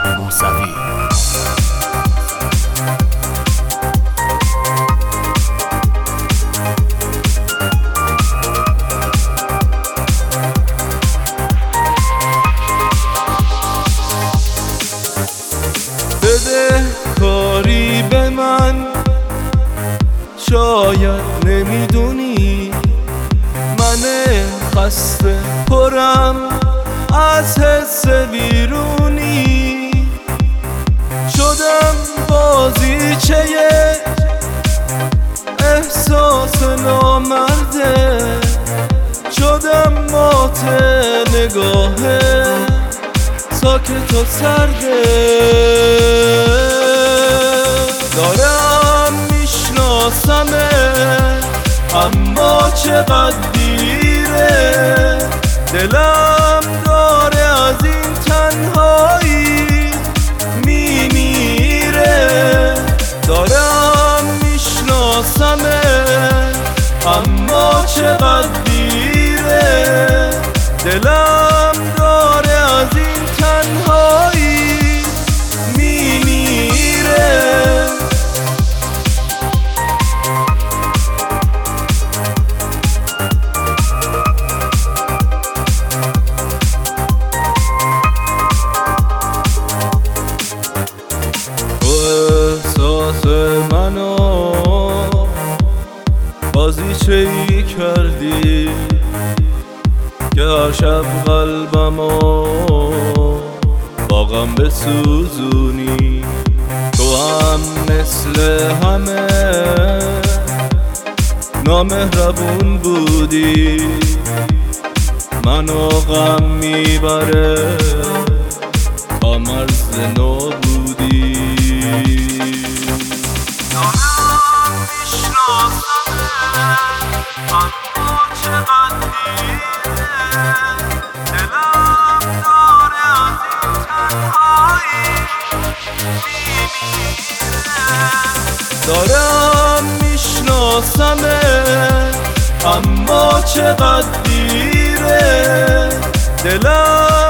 موسوی. بده کاری به من، شاید نمیدونی من خسته پرم از حس بیرونی. شدم بازیچه احساس نامرده، شدم مات نگاه ساکت و سرده. دارم میشناسمه اما چقدر دیره، دلم داره از این تنهایی میمیره. دارم میشناسمه اما چقدر دیره، دلم داره از این تنهایی میمیره. احساس منو بازیچه‌ای کردی که هر شب قلبمو با غم بسوزونی. تو هم مثل همه نامهربون بودی، منو غم میبره تا مرز نابودی. دارم میشناسمه اما چقدر دیره، دلم داره از این تنهایی میمیره. دارم میشناسمه اما چقدر دیره، دلم